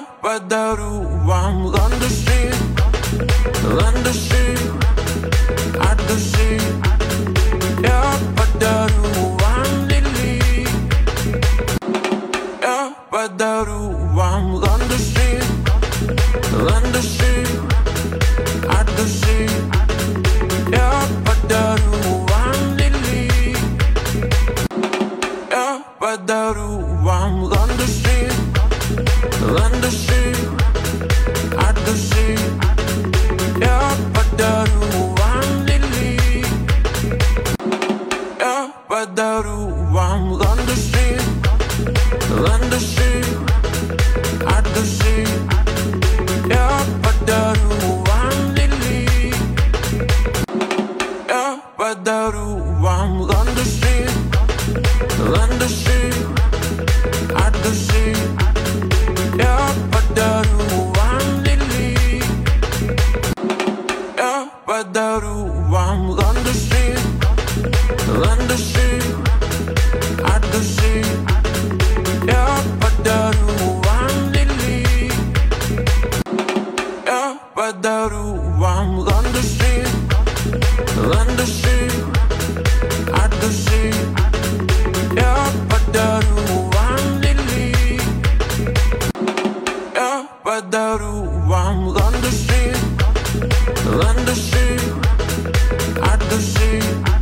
Padaruam, London Street, at the sea. Yeah, Padaruam, Lily. Yeah, Padaruam, London Street, at the sea. Yeah, Padaruam, Lily. Yeah, Padaruam, London Street, at the sea. Yeah, Padaruam, Lily. Yeah, Padaruam, London Street, at the sea. Yeah, Padaruam, Lily. Yeah, Padaruam, London Street, at the sea. Yeah, Padaruam, Lily. Yeah, Padaruam, London Street, at the sea. Yeah, Padaruam, Lily. Yeah, Padaruam, London Street, at the sea. Yeah, Padaruam, Lily. Yeah, Padaruam, London Street, at the sea.